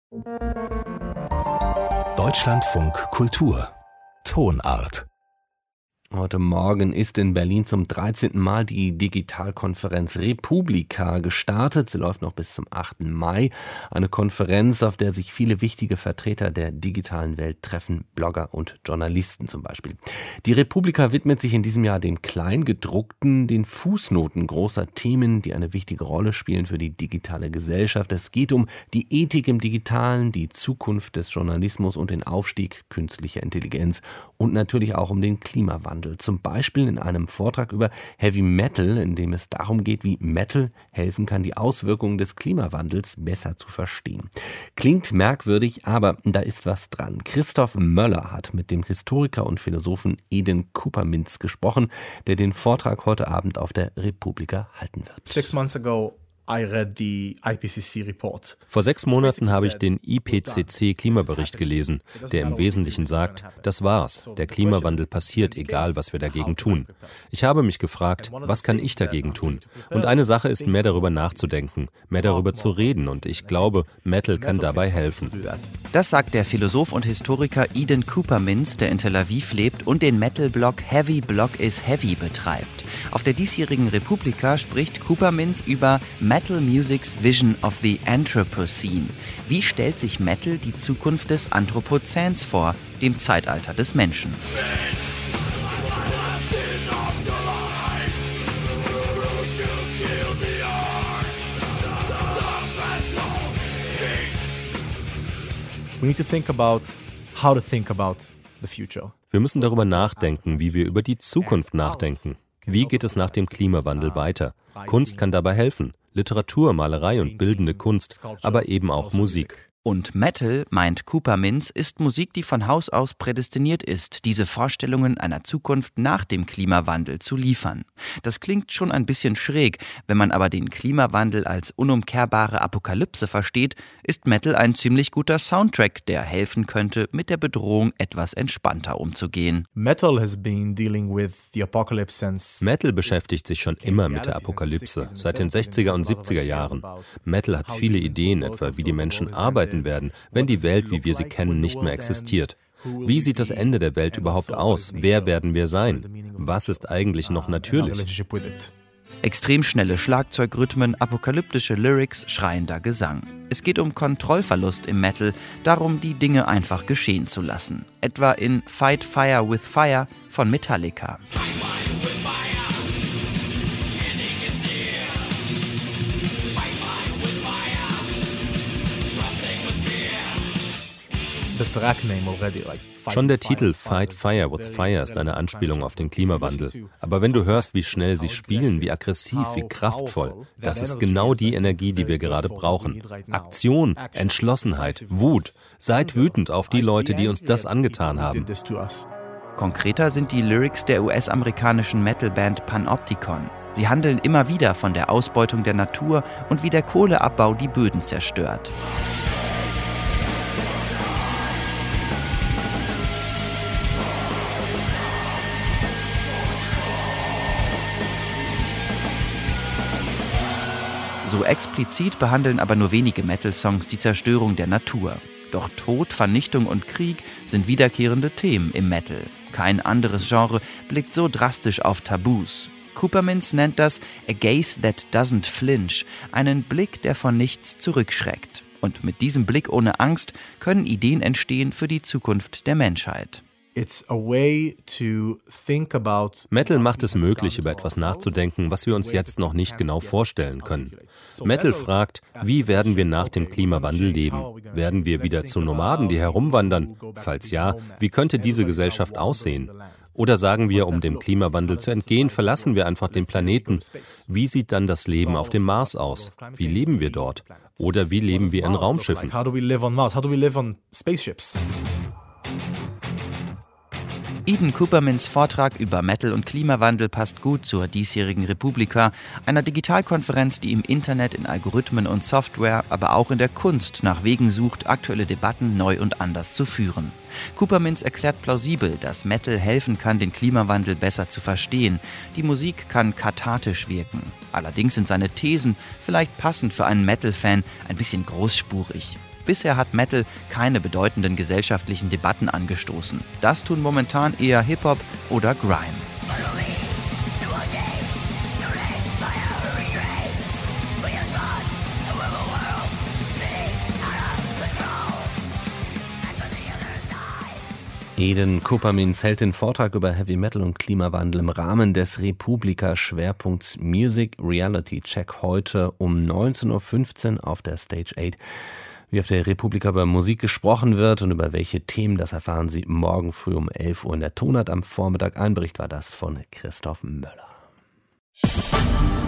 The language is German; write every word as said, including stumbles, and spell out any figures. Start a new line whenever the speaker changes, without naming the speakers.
Deutschlandfunk Kultur Tonart.
Heute Morgen ist in Berlin zum dreizehnten Mal die Digitalkonferenz Republika gestartet. Sie läuft noch bis zum achten Mai. Eine Konferenz, auf der sich viele wichtige Vertreter der digitalen Welt treffen, Blogger und Journalisten zum Beispiel. Die Republika widmet sich in diesem Jahr den Kleingedruckten, den Fußnoten großer Themen, die eine wichtige Rolle spielen für die digitale Gesellschaft. Es geht um die Ethik im Digitalen, die Zukunft des Journalismus und den Aufstieg künstlicher Intelligenz und natürlich auch um den Klimawandel. Zum Beispiel in einem Vortrag über Heavy Metal, in dem es darum geht, wie Metal helfen kann, die Auswirkungen des Klimawandels besser zu verstehen. Klingt merkwürdig, aber da ist was dran. Christoph Möller hat mit dem Historiker und Philosophen Eden Coupermins gesprochen, der den Vortrag heute Abend auf der Republika halten wird.
Six months ago I read the I P C C report.
Vor sechs Monaten habe ich den I P C C-Klimabericht gelesen, der im Wesentlichen sagt, das war's, der Klimawandel passiert, egal was wir dagegen tun. Ich habe mich gefragt, was kann ich dagegen tun? Und eine Sache ist, mehr darüber nachzudenken, mehr darüber zu reden, und ich glaube, Metal kann dabei helfen.
Das sagt der Philosoph und Historiker Eden Coupermins, der in Tel Aviv lebt und den Metal-Blog Heavy Blog is Heavy betreibt. Auf der diesjährigen Republika spricht Coupermins über Metal Music's Vision of the Anthropocene. Wie stellt sich Metal die Zukunft des Anthropozäns vor, dem Zeitalter des Menschen?
We need to think about how to think about the future.
Wir müssen darüber nachdenken, wie wir über die Zukunft nachdenken. Wie geht es nach dem Klimawandel weiter? Kunst kann dabei helfen. Literatur, Malerei und bildende Kunst, aber eben auch Musik.
Und Metal, meint Coupermins, ist Musik, die von Haus aus prädestiniert ist, diese Vorstellungen einer Zukunft nach dem Klimawandel zu liefern. Das klingt schon ein bisschen schräg, wenn man aber den Klimawandel als unumkehrbare Apokalypse versteht, ist Metal ein ziemlich guter Soundtrack, der helfen könnte, mit der Bedrohung etwas entspannter umzugehen.
Metal has been dealing with the apocalypse since
Metal beschäftigt sich schon immer mit der Apokalypse, seit den sechziger und siebziger Jahren. Metal hat viele Ideen, etwa wie die Menschen arbeiten werden, wenn die Welt, wie wir sie kennen, nicht mehr existiert. Wie sieht das Ende der Welt überhaupt aus? Wer werden wir sein? Was ist eigentlich noch natürlich?
Extrem schnelle Schlagzeugrhythmen, apokalyptische Lyrics, schreiender Gesang. Es geht um Kontrollverlust im Metal, darum, die Dinge einfach geschehen zu lassen. Etwa in Fight Fire with Fire von Metallica.
Schon der Titel Fight Fire with Fire ist eine Anspielung auf den Klimawandel. Aber wenn du hörst, wie schnell sie spielen, wie aggressiv, wie kraftvoll, das ist genau die Energie, die wir gerade brauchen. Aktion, Entschlossenheit, Wut. Seid wütend auf die Leute, die uns das angetan haben.
Konkreter sind die Lyrics der U S-amerikanischen Metalband Panopticon. Sie handeln immer wieder von der Ausbeutung der Natur und wie der Kohleabbau die Böden zerstört. So explizit behandeln aber nur wenige Metal-Songs die Zerstörung der Natur. Doch Tod, Vernichtung und Krieg sind wiederkehrende Themen im Metal. Kein anderes Genre blickt so drastisch auf Tabus. Coupermins nennt das a gaze that doesn't flinch, einen Blick, der von nichts zurückschreckt. Und mit diesem Blick ohne Angst können Ideen entstehen für die Zukunft der Menschheit.
Metal macht es möglich, über etwas nachzudenken, was wir uns jetzt noch nicht genau vorstellen können. Metal fragt, wie werden wir nach dem Klimawandel leben? Werden wir wieder zu Nomaden, die herumwandern? Falls ja, wie könnte diese Gesellschaft aussehen? Oder sagen wir, um dem Klimawandel zu entgehen, verlassen wir einfach den Planeten? Wie sieht dann das Leben auf dem Mars aus? Wie leben wir dort? Oder wie leben wir in Raumschiffen?
Eden Coupermins Vortrag über Metal und Klimawandel passt gut zur diesjährigen Republika, einer Digitalkonferenz, die im Internet, in Algorithmen und Software, aber auch in der Kunst nach Wegen sucht, aktuelle Debatten neu und anders zu führen. Coupermins erklärt plausibel, dass Metal helfen kann, den Klimawandel besser zu verstehen. Die Musik kann kathartisch wirken. Allerdings sind seine Thesen, vielleicht passend für einen Metal-Fan, ein bisschen großspurig. Bisher hat Metal keine bedeutenden gesellschaftlichen Debatten angestoßen. Das tun momentan eher Hip-Hop oder Grime.
Eden Kuppermins hält den Vortrag über Heavy Metal und Klimawandel im Rahmen des Republika-Schwerpunkts Music Reality Check heute um neunzehn Uhr fünfzehn auf der Stage acht. Wie auf der Republika über Musik gesprochen wird und über welche Themen, das erfahren Sie morgen früh um elf Uhr in der Tonart am Vormittag. Ein Bericht war das von Christoph Möller.